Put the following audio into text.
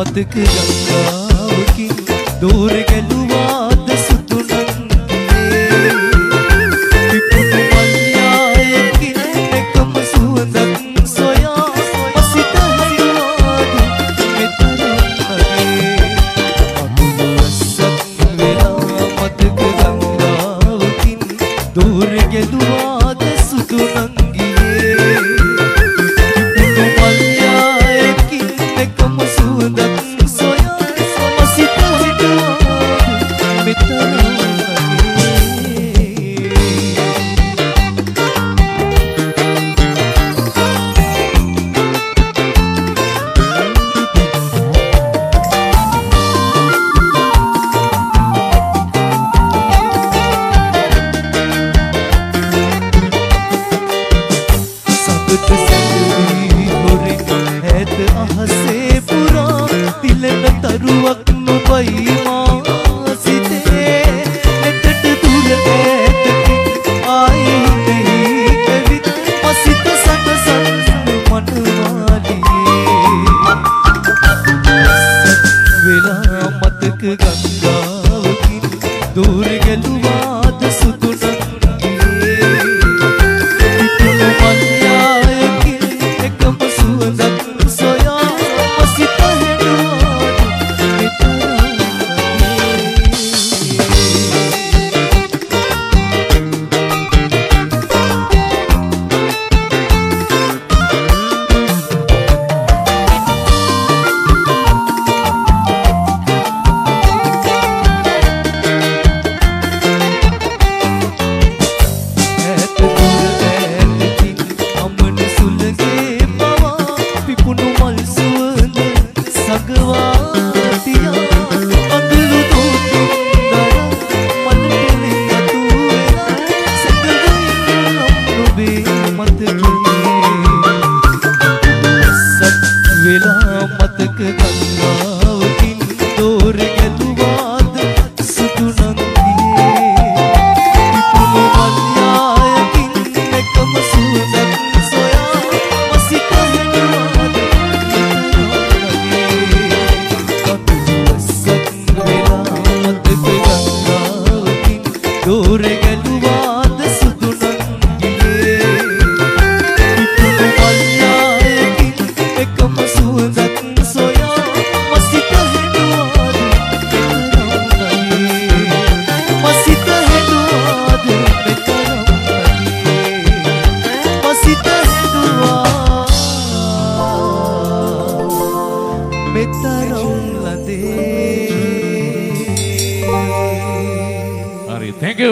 මතක ගංගාවකින් දෝර ගැලුවාද සුදු නංගියේ විපුණු මල්යායකින් එකම සුවඳක් සොයා මසිත හැදුවාද මෙතරම් නගේ අකුලසක් වෙලා මතක ගංගාවකින් දෝර ගැලුවාද සුදු නංගියේ විපුණු මල්යායකින් එකම සුවඳක් සොයා මසිත හැදුවාද මෙතරම් අහසේ පුරා තිලන තරුවක් නොබයි මා සිතේ නෙතට දුර ඈතකින් ආයි දෙහි කවිත මසිත සටසන් මනවාලියේ වෙලා මතක ගංගාවකින් දූර ගැලුවාද සුදු නංගියේ විපුණු මල්යායකින් එකම සුවඳක් වෙලා මතක ගංගාවකින් දෝර ගැලුවාද සුදු නංගියේ විපුණු මල්යායකින් එකම සුවඳක් සොයා මසිත හැදුවාද අතුලසක් වෙලා මතක ගංගාවකින් දෝර ගැලුවාද සුදු නංගියේ විපුණු මල්යායකින් එකම සුවඳක් සොයා මසිත හැදුවාද මසිත හැදුවාද මෙතරම් මසිත හැදුවා මෙතරම් ලදේ. හරි, thank you.